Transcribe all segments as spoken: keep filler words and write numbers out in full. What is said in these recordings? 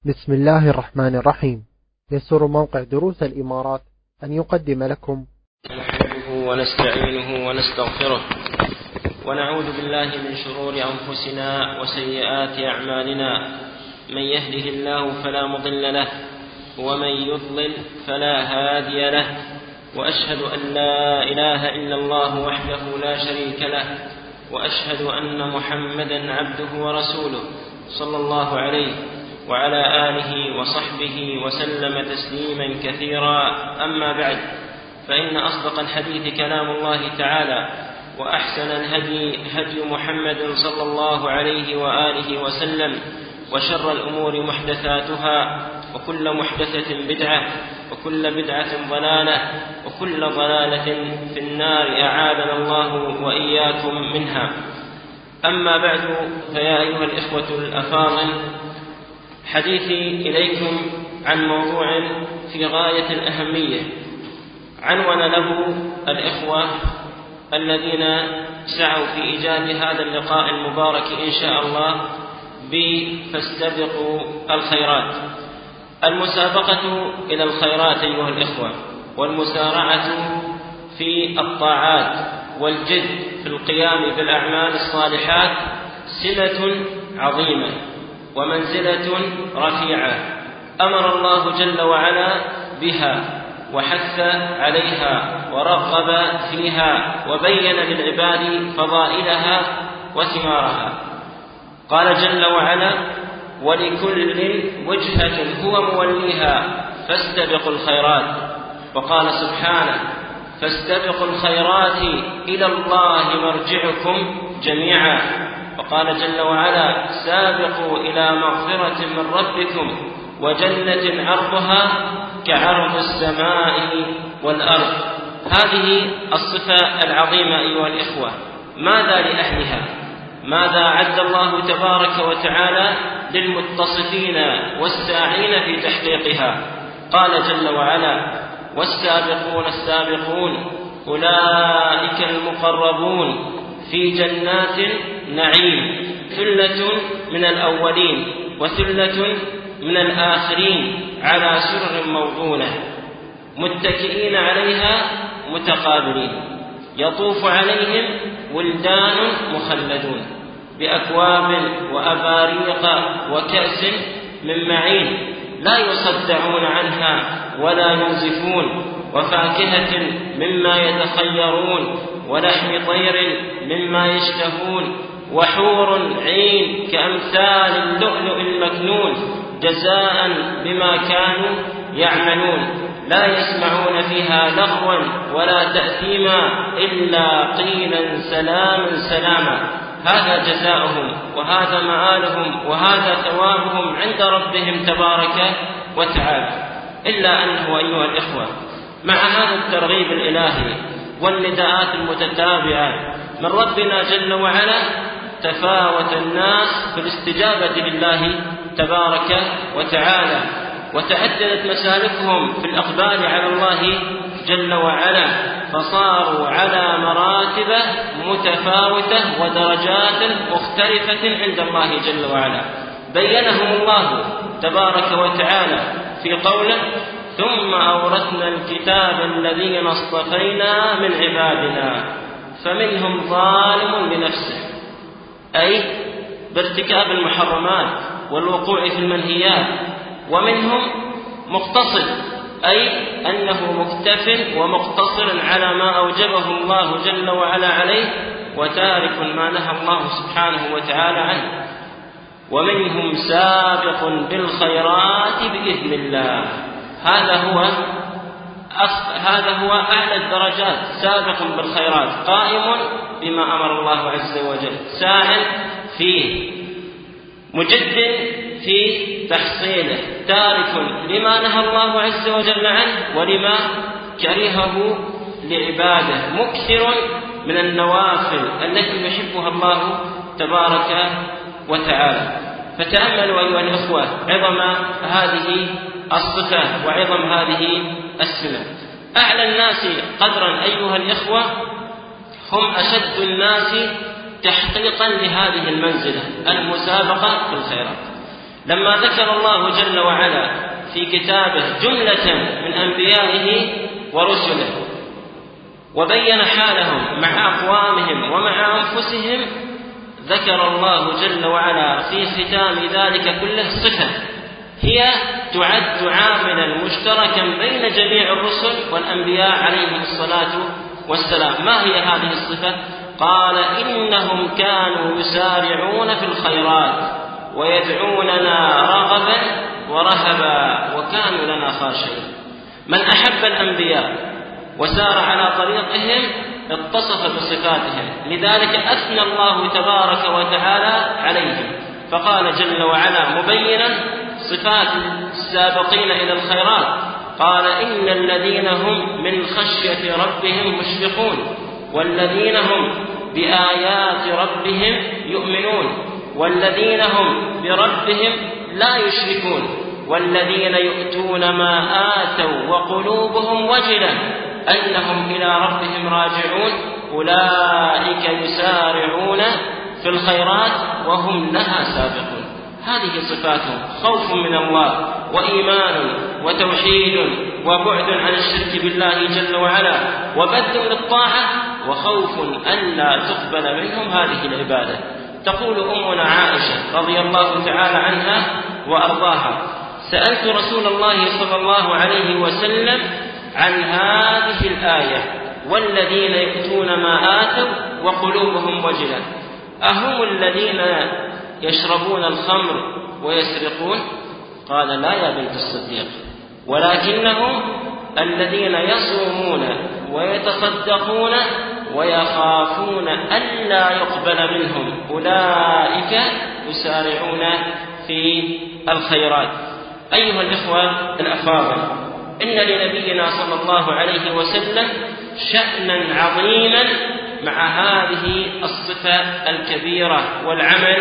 بسم الله الرحمن الرحيم. يسر موقع دروس الإمارات أن يقدم لكم نحمده ونستعينه ونستغفره ونعوذ بالله من شرور أنفسنا وسيئات أعمالنا. من يهده الله فلا مضل له ومن يضلل فلا هادي له، وأشهد أن لا إله إلا الله وحده لا شريك له، وأشهد أن محمدا عبده ورسوله صلى الله عليه وعلى آله وصحبه وسلم تسليما كثيرا. أما بعد، فإن أصدق الحديث كلام الله تعالى، وأحسن الهدي هدي محمد صلى الله عليه وآله وسلم، وشر الأمور محدثاتها، وكل محدثة بدعة، وكل بدعة ضلالة، وكل ضلالة في النار، أعاذنا الله وإياكم منها. أما بعد، فيا أيها الإخوة الأفاضل، حديثي إليكم عن موضوع في غاية الأهمية عنون له الإخوة الذين سعوا في إيجاد هذا اللقاء المبارك إن شاء الله بفاستبقوا الخيرات. المسابقة إلى الخيرات أيها الإخوة، والمسارعة في الطاعات والجد في القيام بالأعمال الصالحات سمة عظيمة ومنزلة رفيعة أمر الله جل وعلا بها وحث عليها ورغب فيها وبين للعباد فضائلها وثمارها. قال جل وعلا: ولكل وجهة هو موليها فاستبقوا الخيرات. وقال سبحانه: فاستبقوا الخيرات إلى الله مرجعكم جميعا. وقال جل وعلا: سابقوا إلى مغفرة من ربكم وجنة عرضها كعرض السماء والأرض. هذه الصفة العظيمة أيها الإخوة، ماذا لأهلها؟ ماذا أعد الله تبارك وتعالى للمتصفين والساعين في تحقيقها؟ قال جل وعلا: والسابقون السابقون أولئك المقربون في جنات النعيم، ثلة من الأولين وثلة من الآخرين، على سرر موضونة متكئين عليها متقابلين، يطوف عليهم ولدان مخلدون بأكواب وأباريق وكأس من معين لا يصدعون عنها ولا ينزفون، وفاكهة مما يتخيرون، ولحم طير مما يشتهون، وحور عين كأمثال اللؤلؤ المكنون، جزاء بما كانوا يعملون. لا يسمعون فيها لغوا ولا تأثيما إلا قيلا سلاما سلاما. هذا جزاؤهم وهذا مآلهم وهذا ثوابهم عند ربهم تبارك وتعالى. إلا أنه أيها الإخوة، مع هذا الترغيب الإلهي والنداءات المتتابعة من ربنا جل وعلا، تفاوت الناس في الاستجابة لله تبارك وتعالى، وتعددت مسالكهم في الإقبال على الله جل وعلا، فصاروا على مراتب متفاوتة ودرجات مختلفة عند الله جل وعلا. بينهم الله تبارك وتعالى في قوله: ثم أورثنا الكتاب الذين اصطفينا من عبادنا فمنهم ظالم لنفسه، أي بارتكاب المحرمات والوقوع في المنهيات، ومنهم مقتصد، أي أنه مكتف ومقتصر على ما أوجبه الله جل وعلا عليه، وتارك ما نهى الله سبحانه وتعالى عنه، ومنهم سابق بالخيرات بإذن الله. هذا هو هذا هو أعلى الدرجات، سابق بالخيرات، قائم بما أمر الله عز وجل، ساع فيه، مجد في تحصيله، تارك لما نهى الله عز وجل عنه ولما كرهه لعباده، مكثر من النوافل التي يحبها الله تبارك وتعالى. فتأملوا أيها الأخوة عظم هذه الصفة وعظم هذه السنة. أعلى الناس قدرا أيها الإخوة هم أشد الناس تحقيقا لهذه المنزلة، المسابقة في الخيرات. لما ذكر الله جل وعلا في كتابه جملة من أنبيائه ورسله وبين حالهم مع أقوامهم ومع أنفسهم، ذكر الله جل وعلا في ختام ذلك كله صفة هي تعد عاملا مشتركا بين جميع الرسل والأنبياء عليهم الصلاة والسلام. ما هي هذه الصفة؟ قال إنهم كانوا يسارعون في الخيرات ويدعوننا رغبا ورهبا وكانوا لنا خاشعين. من أحب الأنبياء وسار على طريقهم اتصف بصفاتهم، لذلك أثنى الله تبارك وتعالى عليهم، فقال جل وعلا مبينا صفات السابقين إلى الخيرات، قال إن الذين هم من خشية ربهم مشفقون والذين هم بآيات ربهم يؤمنون والذين هم بربهم لا يشركون والذين يؤتون ما آتوا وقلوبهم وجلة أنهم إلى ربهم راجعون أولئك يسارعون في الخيرات وهم لها سابقون. هذه صفاتهم: خوف من الله وإيمان وتوحيد وبعد عن الشرك بالله جل وعلا وبذل للطاعة وخوف أن لا تقبل منهم هذه العبادة. تقول أمنا عائشة رضي الله تعالى عنها وأرضاها: سألت رسول الله صلى الله عليه وسلم عن هذه الآية والذين يؤتون ما آتوا وقلوبهم وجلة، أهم الذين يشربون الخمر ويسرقون؟ قال: لا يا بنت الصديق، ولكنهم الذين يصومون ويتصدقون ويخافون ألا يقبل منهم أولئك يسارعون في الخيرات. أيها الإخوة الأفاضل، إن لنبينا صلى الله عليه وسلم شأنا عظيما مع هذه الصفة الكبيرة والعمل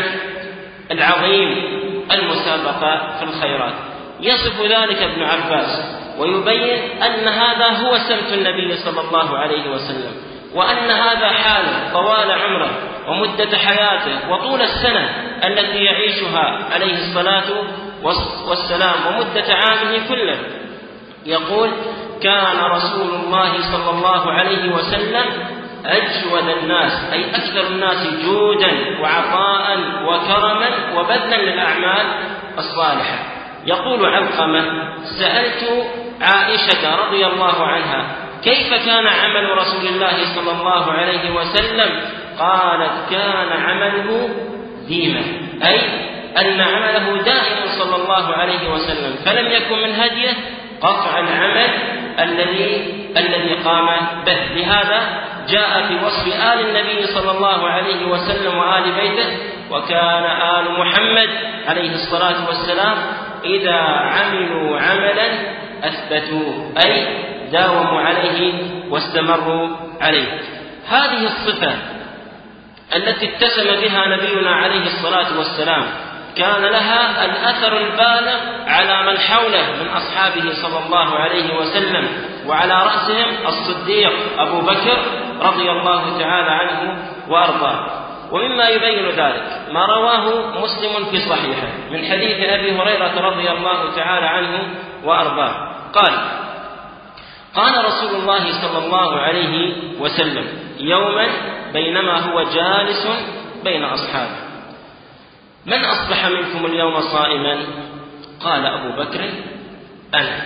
العظيم المسابقة في الخيرات. يصف ذلك ابن عباس ويبين أن هذا هو سمت النبي صلى الله عليه وسلم، وأن هذا حاله طوال عمره ومدة حياته وطول السنة التي يعيشها عليه الصلاة والسلام ومدة عامه كله. يقول: كان رسول الله صلى الله عليه وسلم أجود الناس، أي أكثر الناس جودا وعطاء وكرما وبذلا للأعمال الصالحة. يقول علقمة: سألت عائشة رضي الله عنها كيف كان عمل رسول الله صلى الله عليه وسلم؟ قالت: كان عمله ديما، أي أن عمله دائم صلى الله عليه وسلم، فلم يكن من هديه قطع العمل الذي الذي قام به. لهذا جاء في وصف آل النبي صلى الله عليه وسلم وآل بيته: وكان آل محمد عليه الصلاة والسلام إذا عملوا عملا أثبتوه، أي داوموا عليه واستمروا عليه. هذه الصفة التي اتسم بها نبينا عليه الصلاة والسلام كان لها الأثر البالغ على من حوله من أصحابه صلى الله عليه وسلم، وعلى رأسهم الصديق أبو بكر رضي الله تعالى عنه وأرضاه. ومما يبين ذلك ما رواه مسلم في صحيحه من حديث أبي هريرة رضي الله تعالى عنه وأرضاه قال: قال رسول الله صلى الله عليه وسلم يوما بينما هو جالس بين أصحابه: من أصبح منكم اليوم صائما؟ قال أبو بكر: أنا.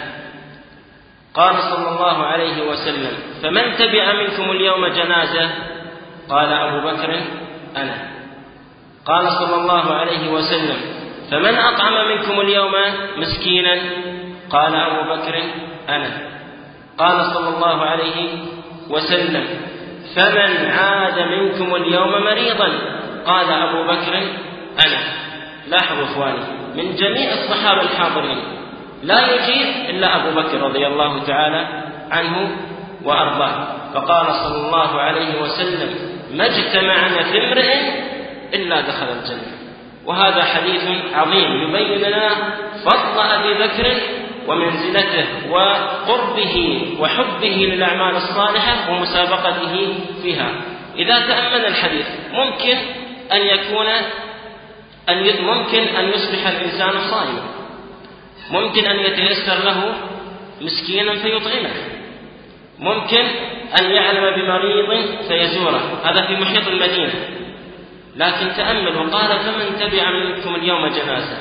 قال صلى الله عليه وسلم: فمن تبع منكم اليوم جنازة؟ قال أبو بكر: أنا. قال صلى الله عليه وسلم: فمن أطعم منكم اليوم مسكينا؟ قال أبو بكر: أنا. قال صلى الله عليه وسلم: فمن عاد منكم اليوم مريضا؟ قال أبو بكر: أنا. لاحظوا إخواني، من جميع الصحابة الحاضرين لا يجيب إلا أبو بكر رضي الله تعالى عنه وأرضاه، فقال صلى الله عليه وسلم: ما اجتمعنا في امرئ إلا دخل الجنة. وهذا حديث عظيم يبين لنا فضل أبي بكر ومنزلته وقربه وحبه للأعمال الصالحة ومسابقته فيها. إذا تأمل الحديث ممكن أن يكون أن ممكن أن يصبح الإنسان صائما، ممكن أن يتيسر له مسكينا فيطعمه، ممكن أن يعلم بمريض فيزوره، هذا في محيط المدينة. لكن تأمل وقال فمن تبع منكم اليوم جنازة.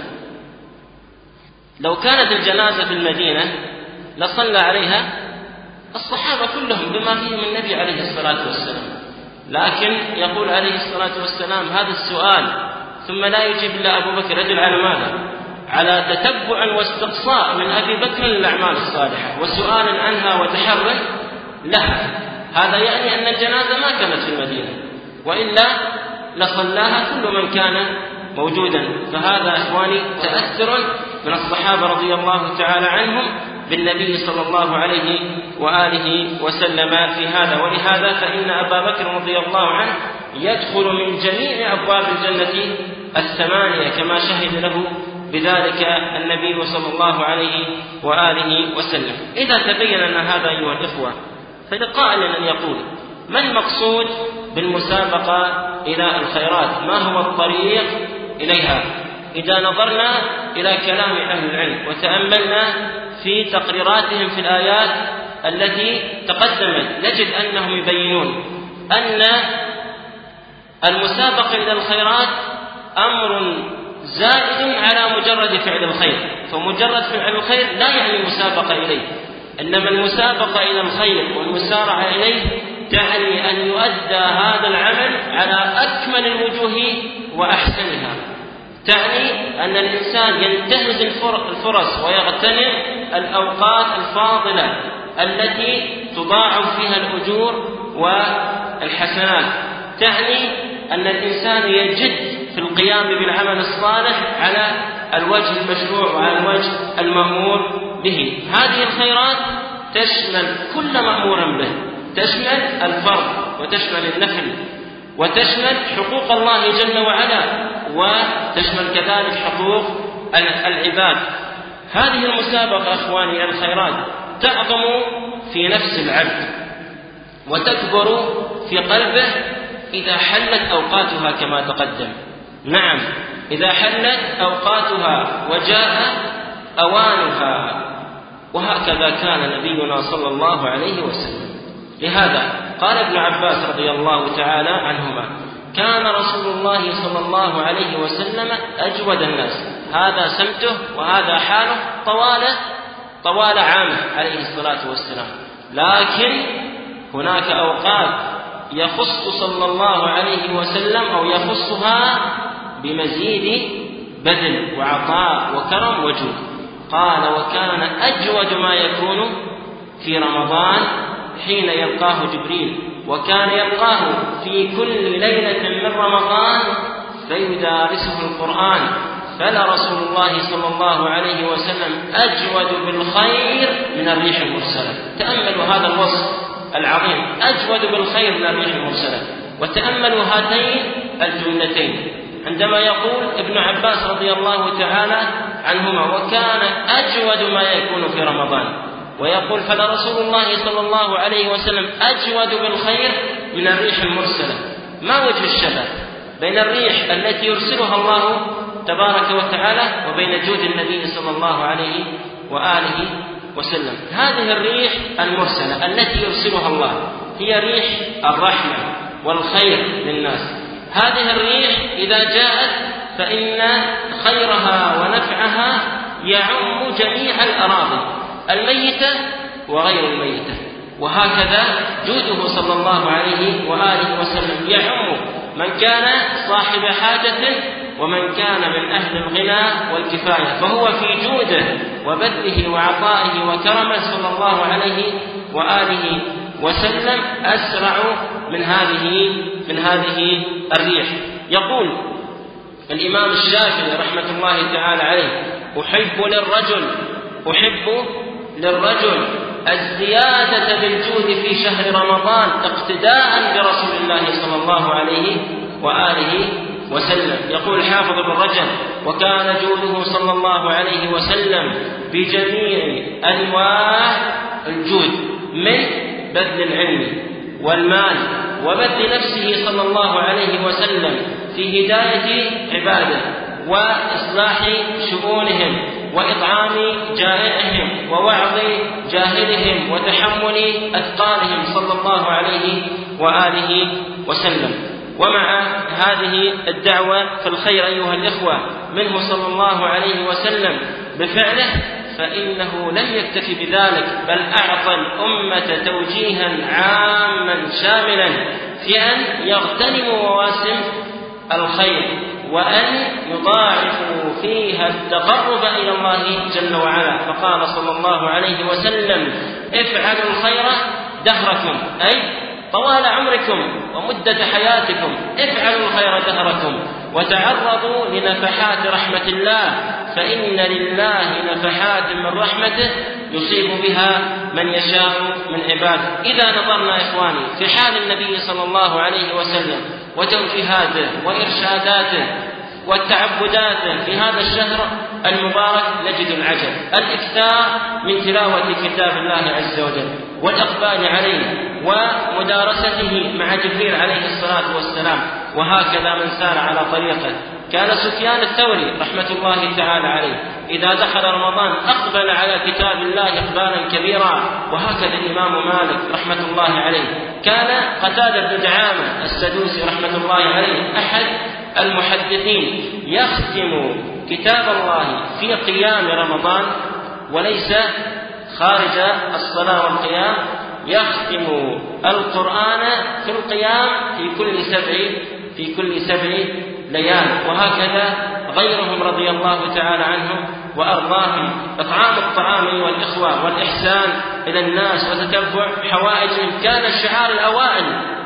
لو كانت الجنازة في المدينة لصلى عليها الصحابة كلهم بما فيهم النبي عليه الصلاة والسلام، لكن يقول عليه الصلاة والسلام هذا السؤال ثم لا يجيب إلا أبو بكر. رجل على ماذا؟ على تتبع واستقصاء من أبي بكر للأعمال الصالحة وسؤال عنها وتحرر لها. هذا يعني أن الجنازة ما كانت في المدينة، وإلا لصلاها كل من كان موجودا. فهذا إخواني تأثر من الصحابة رضي الله تعالى عنهم بالنبي صلى الله عليه وآله وسلم في هذا. ولهذا فإن أبا بكر رضي الله عنه يدخل من جميع أبواب الجنة الثمانية كما شهد له بذلك النبي صلى الله عليه وآله وسلم. إذا تبين أن هذا أيها الإخوة فلقائل أن يقول ما المقصود بالمسابقة إلى الخيرات؟ ما هو الطريق إليها؟ إذا نظرنا إلى كلام أهل العلم وتأملنا في تقريراتهم في الآيات التي تقدمت نجد أنهم يبينون أن المسابقة إلى الخيرات أمر زائد على مجرد فعل الخير، فمجرد فعل الخير لا يعني مسابقة إليه، إنما المسابقة إلى الخير والمسارعة إليه تعني أن يؤدى هذا العمل على أكمل الوجوه وأحسنها، تعني أن الإنسان ينتهز الفرص ويغتنم الأوقات الفاضلة التي تضاعف فيها الأجور والحسنات، تعني أن الإنسان يجد في القيام بالعمل الصالح على الوجه المشروع وعلى الوجه المأمور به. هذه الخيرات تشمل كل مأمور به، تشمل الفرض وتشمل النفل وتشمل حقوق الله جل وعلا وتشمل كذلك حقوق العباد. هذه المسابقة أخواني إلى الخيرات تعظم في نفس العبد وتكبر في قلبه إذا حلت أوقاتها كما تقدم. نعم، إذا حلت أوقاتها وجاء أوانها، وهكذا كان نبينا صلى الله عليه وسلم. لهذا قال ابن عباس رضي الله تعالى عنهما كان رسول الله صلى الله عليه وسلم أجود الناس، هذا سمته وهذا حاله طوال طوال عامه عليه الصلاة والسلام، لكن هناك أوقات يخص صلى الله عليه وسلم أو يخصها بمزيد بذل وعطاء وكرم وجود. قال وكان أجود ما يكون في رمضان حين يلقاه جبريل، وكان يلقاه في كل ليلة من رمضان فيدارسه القرآن، فلرسول الله صلى الله عليه وسلم أجود بالخير من الريح المرسلة. تأملوا هذا الوصف العظيم، أجود بالخير من الريح المرسلة. وتأملوا هاتين الجملتين عندما يقول ابن عباس رضي الله تعالى عنهما وكان أجود ما يكون في رمضان، ويقول فلرسول الله صلى الله عليه وسلم أجود بالخير من الريح المرسلة. ما وجه الشبه بين الريح التي يرسلها الله تبارك وتعالى وبين جود النبي صلى الله عليه وآله وسلم؟ هذه الريح المرسلة التي يرسلها الله هي ريح الرحمة والخير للناس. هذه الريح إذا جاءت فإن خيرها ونفعها يعم جميع الأراضي الميتة وغير الميتة، وهكذا جوده صلى الله عليه وآله وسلم يعم من كان صاحب حاجة ومن كان من أهل الغنى والكفاية، فهو في جوده وبذله وعطائه وكرمه صلى الله عليه وآله وسلم أسرع من هذه من هذه الريح. يقول الإمام الشافعي رحمة الله تعالى عليه أحب للرجل أحب للرجل الزيادة بالجود في شهر رمضان اقتداء برسول الله صلى الله عليه وآله وسلم. يقول حافظ بن رجب وكان جوده صلى الله عليه وسلم بجميع أنواع الجود من بذل العلم والمال وبذل نفسه صلى الله عليه وسلم في هداية عباده وإصلاح شؤونهم وإطعام جائعهم ووعظ جاهلهم وتحمل أثقالهم صلى الله عليه وآله وسلم. ومع هذه الدعوة فالخير أيها الإخوة منه صلى الله عليه وسلم بفعله، فإنه لم يكتفي بذلك، بل أعطى الأمة توجيها عاما شاملا في أن يغتنموا مواسم الخير وأن يضاعفوا فيها التقرب إلى الله جل وعلا. فقال صلى الله عليه وسلم: افعلوا الخير دهركم، أي طوال عمركم ومدة حياتكم، افعلوا الخير دهركم وتعرضوا لنفحات رحمة الله، فإن لله نفحات من رحمته يصيب بها من يشاء من عباده. إذا نظرنا إخواني في حال النبي صلى الله عليه وسلم وتوجيهاته وإرشاداته والتعبدات في هذا الشهر المبارك نجد العجب، الإكثار من تلاوة كتاب الله عز وجل والإقبال عليه ومدارسته مع جبريل عليه الصلاة والسلام، وهكذا من سار على طريقه. كان سفيان الثوري رحمة الله تعالى عليه إذا دخل رمضان أقبل على كتاب الله إقبالا كبيرا، وهكذا الإمام مالك رحمة الله عليه. كان قتادة بن دعامة السدوسي رحمة الله عليه أحد المحدثين يختم كتاب الله في قيام رمضان وليس خارج الصلاة والقيام، يختم القرآن في القيام في كل سبع في كل سبع ليال، وهكذا غيرهم رضي الله تعالى عنهم وأرضاهم. إطعام الطعام والإخوة والإحسان إلى الناس وتتبع حوائجهم كان شعار الأوائل،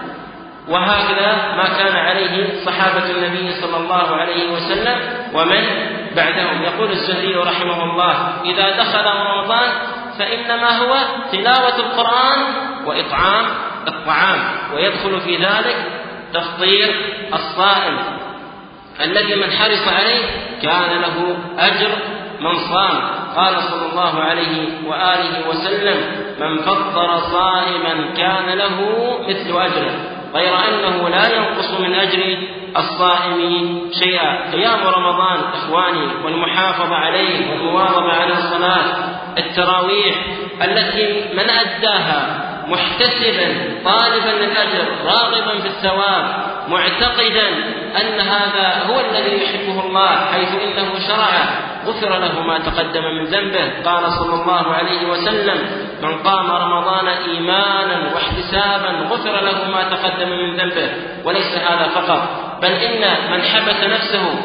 وهكذا ما كان عليه صحابة النبي صلى الله عليه وسلم ومن بعدهم. يقول الزهري رحمه الله: إذا دخل رمضان فإنما هو تلاوة القرآن وإطعام الطعام، ويدخل في ذلك تفطير الصائم الذي من حرص عليه كان له أجر من صام. قال صلى الله عليه وآله وسلم: من فطر صائما كان له مثل أجره، غير أنه لا ينقص من أجر الصائم شيئا. قيام رمضان إخواني والمحافظة عليه والمواظبة على الصلاة التراويح التي من أداها محتسبا طالبا للأجر راغبا في الثواب معتقدا أن هذا هو الذي يحبه الله حيث إنه شرعه غفر له ما تقدم من ذنبه. قال صلى الله عليه وسلم: من قام رمضان إيمانا واحتسابا غفر له ما تقدم من ذنبه. وليس هذا فقط، بل إن من حبس نفسه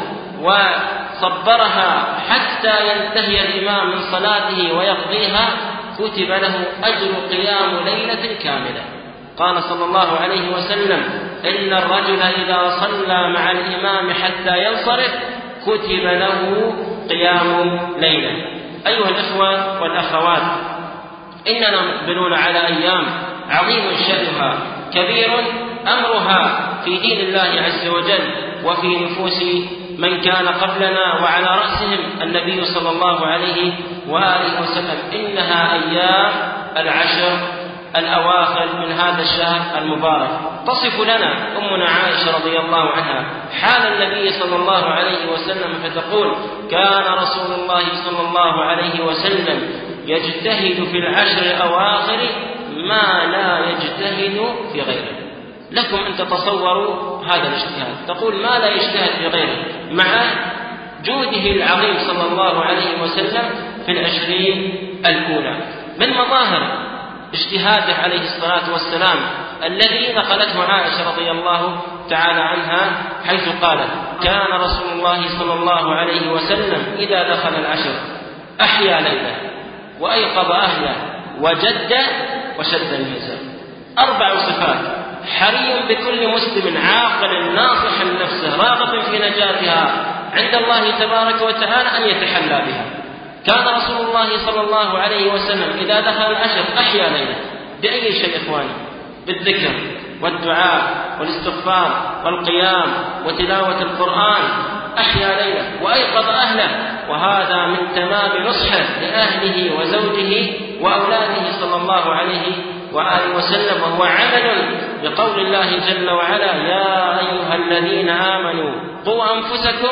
وصبرها حتى ينتهي الإمام من صلاته ويقضيها كتب له أجر قيام ليلة كاملة. قال صلى الله عليه وسلم: إن الرجل إذا صلى مع الإمام حتى ينصرف كتب له قيام ليلة. أيها الإخوة والأخوات، إننا مقبلون على أيام عظيم شأنها كبير أمرها في دين الله عز وجل وفي نفوس من كان قبلنا، وعلى رأسهم النبي صلى الله عليه وآله وسلم. إنها أيام العشر الأواخر من هذا الشهر المبارك. تصف لنا أمنا عائشة رضي الله عنها حال النبي صلى الله عليه وسلم فتقول: كان رسول الله صلى الله عليه وسلم يجتهد في العشر الأواخر ما لا يجتهد في غيره. لكم أن تتصوروا هذا الاجتهاد، تقول ما لا يجتهد في غيره، مع جوده العظيم صلى الله عليه وسلم في العشرين الأولى. من مظاهر اجتهاده عليه الصلاة والسلام الذي نقلته عائشة رضي الله تعالى عنها حيث قالت: كان رسول الله صلى الله عليه وسلم إذا دخل العشر أحيا ليله وأيقظ أهله وجد وشد الميزان. أربع صفات حري بكل مسلم عاقل ناصح نفسه راغب في نجاتها عند الله تبارك وتعالى أن يتحلى بها. كان رسول الله صلى الله عليه وسلم إذا دخل العشر أحيا ليله بأي شيء إخواني؟ بالذكر والدعاء والاستغفار والقيام وتلاوة القرآن. أحيا ليله وأيقظ أهله، وهذا من تمام نصحه لأهله وزوجه وأولاده صلى الله عليه وآله وسلم، وهو عمل بقول الله جل وعلا: يا أيها الذين آمنوا قوا أنفسكم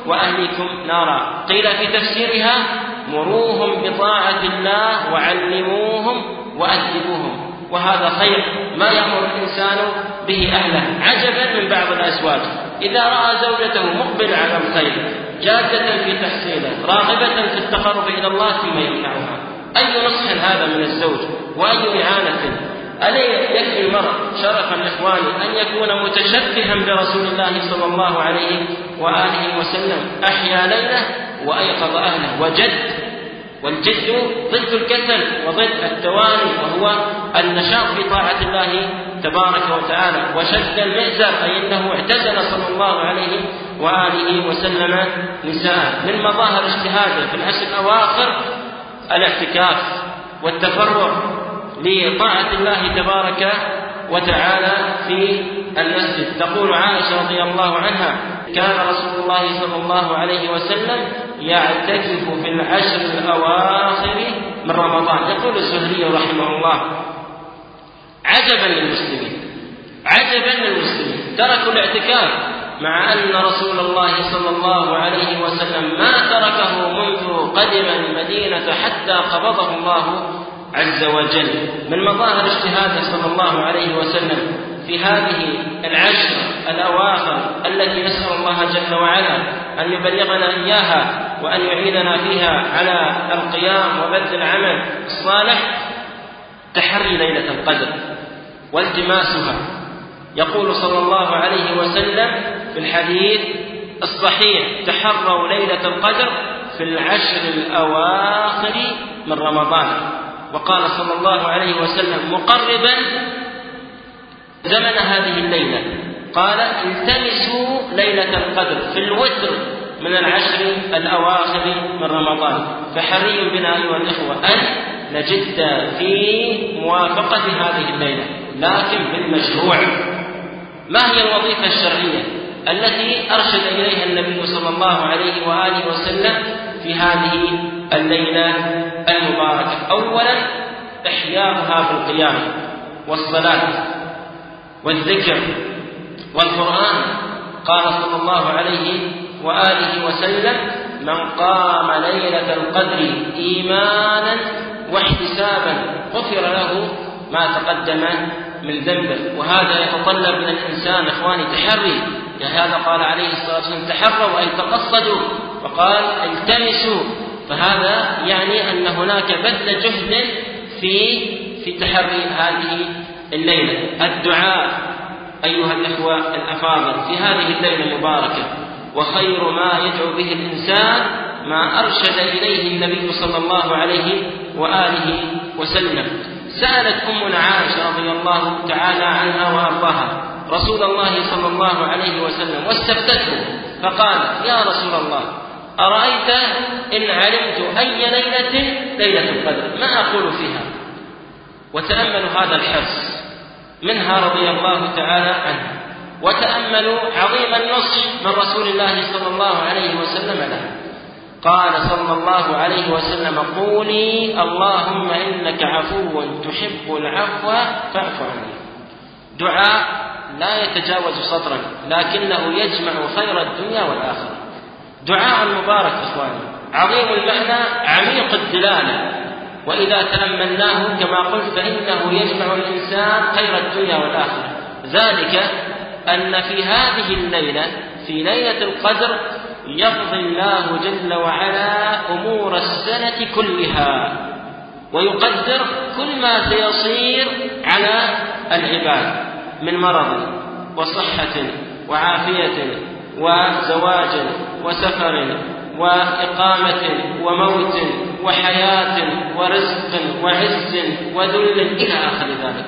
وأهليكم نارا. قيل في تفسيرها مروهم بطاعة الله وعلموهم وأدبوهم، وهذا خير ما يأمر الإنسان به أهله. عجبا من بعض الأزواج إذا رأى زوجته مقبل على الخير جادة في تحصيله راغبة في التقرب إلى الله فيما يمنعها. أي نصح هذا من الزوج وأي إعانة. ألي يكفي المرء شرفا إخواني أن يكون متشبها برسول الله صلى الله عليه وآله وسلم، أحيا ليله وأيقظ أهله، وجد، والجد ضد الكسل وضد التواني، وهو النشاط في طاعة الله تبارك وتعالى. وشد المئزر أي أنه اعتزل صلى الله عليه وآله وسلم نساء. من مظاهر اجتهاده في العشر الأواخر الاعتكاف والتفرغ لطاعة الله تبارك وتعالى في المسجد. تقول عائشة رضي الله عنها كان رسول الله صلى الله عليه وسلم يعتكف في العشر الأواخر من رمضان. يقول الزهري رحمه الله عجبا للمسلمين، عجبا للمسلمين تركوا الاعتكاف مع أن رسول الله صلى الله عليه وسلم ما تركه منذ قدم المدينة حتى قبضه الله عز وجل. من مظاهر اجتهاده صلى الله عليه وسلم في هذه العشر الأواخر التي نسأل الله جل وعلا أن يبلغنا إياها وأن يعيننا فيها على القيام وبذل العمل الصالح، تحري ليلة القدر والتماسها. يقول صلى الله عليه وسلم في الحديث الصحيح تحروا ليلة القدر في العشر الأواخر من رمضان. وقال صلى الله عليه وسلم مقربا زمن هذه الليلة قال التمسوا ليلة القدر في الوتر من العشر الأواخر من رمضان. فحري بنا أيها الإخوة أن نجد في موافقة هذه الليلة، لكن بالمشروع. ما هي الوظيفة الشرعية التي أرشد إليها النبي صلى الله عليه وآله وسلم في هذه الليلة المباركة؟ أولا إحياؤها بالقيام والصلاة والذكر والقرآن. قال صلى الله عليه وآله وسلم من قام ليلة القدر إيمانا واحتسابا غفر له ما تقدم من ذنبه. وهذا يتطلب من الإنسان إخواني تحري. لهذا قال عليه الصلاة والسلام تحروا أي تقصدوا، وقال التمسوا. فهذا يعني أن هناك بذل جهد في في تحري هذه الليلة. الدعاء أيها الإخوة الأفاضل في هذه الليلة المباركة، وخير ما يدعو به الإنسان ما أرشد إليه النبي صلى الله عليه وآله وسلم. سألت أمنا عائشة رضي الله تعالى عنها وأرضاها رسول الله صلى الله عليه وسلم واستفتته فقالت يا رسول الله أرأيت إن علمت أي ليلة ليلة القدر ما أقول فيها؟ وتأملوا هذا الحرص منها رضي الله تعالى عنها، وتأملوا عظيم النصح من رسول الله صلى الله عليه وسلم له. قال صلى الله عليه وسلم قولي اللهم إنك عفو تحب العفو فاعف عني. دعاء لا يتجاوز سطرا لكنه يجمع خير الدنيا والآخرة. دعاء مبارك إخواني عظيم المعنى عميق الدلالة، وإذا تأملناه كما قلت فإنه يجمع الإنسان خير الدنيا والآخرة. ذلك أن في هذه الليلة في ليلة القدر يقضي الله جل وعلا أمور السنة كلها، ويقدر كل ما سيصير على العباد من مرض وصحة وعافية وزواج وسفر وإقامة وموت وحياة ورزق وعز وذل إلى آخر ذلك.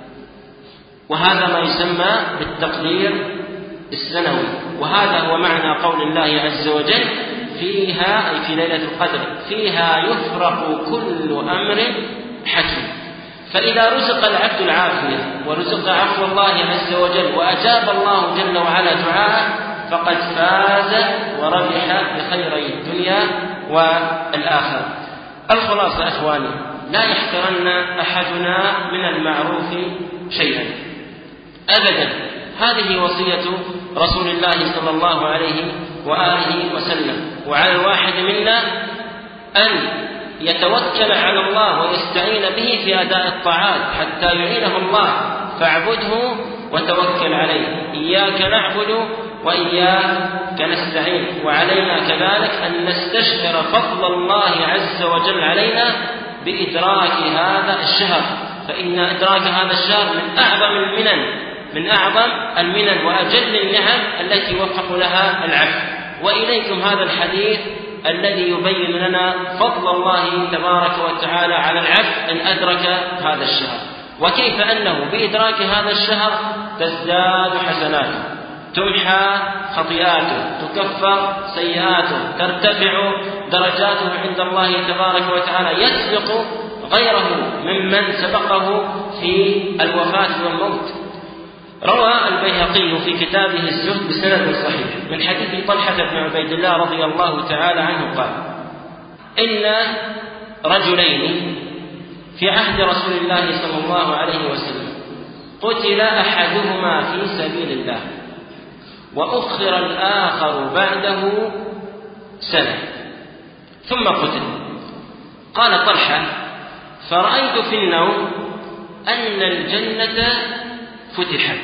وهذا ما يسمى بالتقدير السنوي. وهذا هو معنى قول الله عز وجل فيها أي في ليلة القدر فيها يفرق كل أمر حكيم. فإذا رزق العبد العافية ورزق عفو الله عز وجل وأجاب الله جل وعلا دعاءه فقد فاز وربح بخيري الدنيا والآخرة. الخلاصة إخواني لا يحقرن أحدنا من المعروف شيئا أبدا. هذه وصية رسول الله صلى الله عليه وآله وسلم. وعلى الواحد منا أن يتوكل على الله ويستعين به في أداء الطاعات حتى يعينه الله، فاعبده وتوكل عليه. إياك نعبد وإياك نستعين. وعلينا كذلك أن نستشعر فضل الله عز وجل علينا بإدراك هذا الشهر، فإن إدراك هذا الشهر من أعظم المنن من أعظم المنن وأجل النعم التي يوفق لها العبد. وإليكم هذا الحديث الذي يبين لنا فضل الله تبارك وتعالى على العبد إن أدرك هذا الشهر، وكيف أنه بإدراك هذا الشهر تزداد حسناته، تمحى خطيئاته، تكفر سيئاته، ترتفع درجاته عند الله تبارك وتعالى، يسبق غيره ممن سبقه في الوفاة والموت. روى البيهقي في كتابه الزهد بسند صحيح من حديث طلحة بن عبيد الله رضي الله تعالى عنه قال: إن رجلين في عهد رسول الله صلى الله عليه وسلم قتل أحدهما في سبيل الله وأخر الآخر بعده سنة ثم قتل. قال طلحة: فرأيت في النوم أن الجنة فتحت.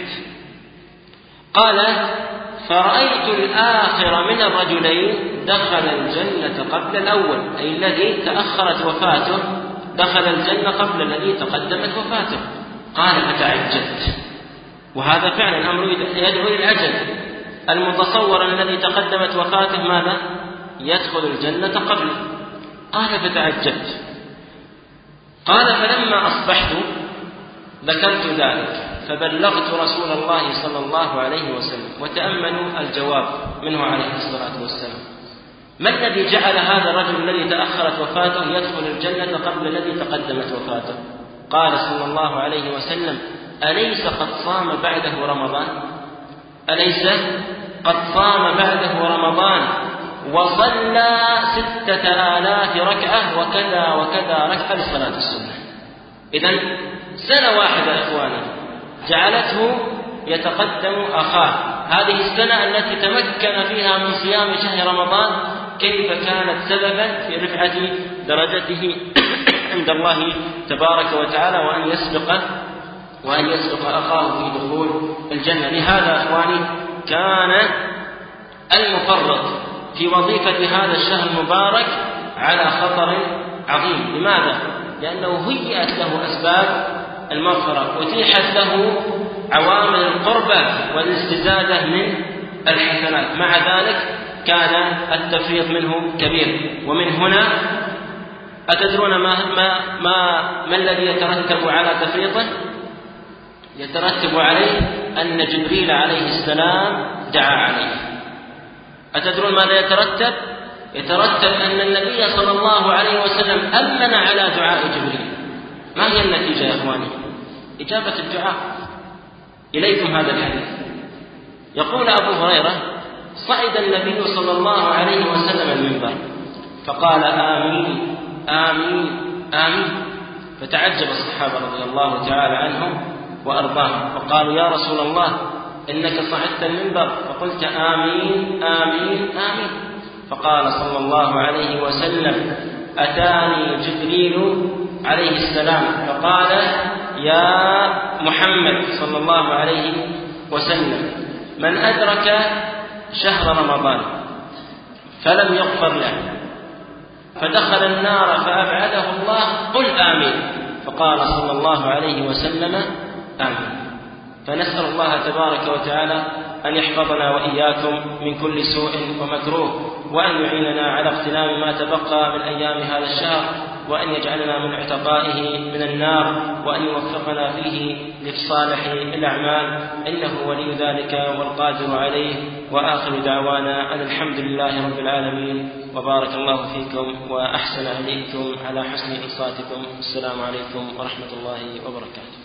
قال: فرأيت الآخر من الرجلين دخل الجنة قبل الأول، أي الذي تأخرت وفاته دخل الجنة قبل الذي تقدمت وفاته. قال: فتعجبت. وهذا فعلا أمر يدعو للعجب، المتصور الذي تقدمت وفاته ماذا؟ يدخل الجنة قبل. قال: فتعجبت. قال: فلما أصبحت ذكرت ذلك فبلغت رسول الله صلى الله عليه وسلم. وتأملوا الجواب منه عليه الصلاة والسلام: ما الذي جعل هذا الرجل الذي تأخرت وفاته يدخل الجنة قبل الذي تقدمت وفاته؟ قال صلى الله عليه وسلم: أليس قد صام بعده رمضان؟ أليس قد صام بعده رمضان وصلى ستة آلاف ركعة وكذا وكذا ركعة لصلاة السنة. إذن سنة واحدة إخواني جعلته يتقدم أخاه. هذه السنة التي تمكن فيها من صيام شهر رمضان كيف كانت سببا في رفعة درجته عند الله تبارك وتعالى، وأن يسبق وأن يسبق أخاه في دخول الجنة. لهذا أخواني كان المفرط في وظيفة هذا الشهر المبارك على خطر عظيم. لماذا؟ لأنه هيئت له أسباب المغفرة، أتيحت له عوامل القربة والاستزادة من الحسنات، مع ذلك كان التفريط منه كبير. ومن هنا أتدرون ما, ما, ما, ما الذي يترتب على تفريطه؟ يترتب عليه أن جبريل عليه السلام دعا عليه. أتدرون ماذا يترتب؟ يترتب أن النبي صلى الله عليه وسلم أمن على دعاء جبريل. ما هي النتيجة يا أخواني؟ إجابة الدعاء. إليكم هذا الحديث. يقول أبو هريرة: صعد النبي صلى الله عليه وسلم المنبر فقال: آمين آمين آمين. فتعجب الصحابة رضي الله تعالى عنهم وأرضاهم، فقالوا: يا رسول الله إنك صعدت المنبر فقلت آمين آمين آمين. فقال صلى الله عليه وسلم: أتاني جبريل عليه السلام فقال: يا محمد صلى الله عليه وسلم، من أدرك شهر رمضان فلم يغفر له فدخل النار فأبعده الله قل آمين. فقال صلى الله عليه وسلم: آمين. فنسأل الله تبارك وتعالى أن يحفظنا وإياكم من كل سوء ومكروه، وأن يعيننا على اغتنام ما تبقى من أيام هذا الشهر، وأن يجعلنا من اعتقائه من النار، وأن يوفقنا فيه لصالح الأعمال، إنه ولي ذلك والقادر عليه. وآخر دعوانا أن الحمد لله رب العالمين، وبارك الله فيكم وأحسن إليكم على حسن إنصاتكم. السلام عليكم ورحمة الله وبركاته.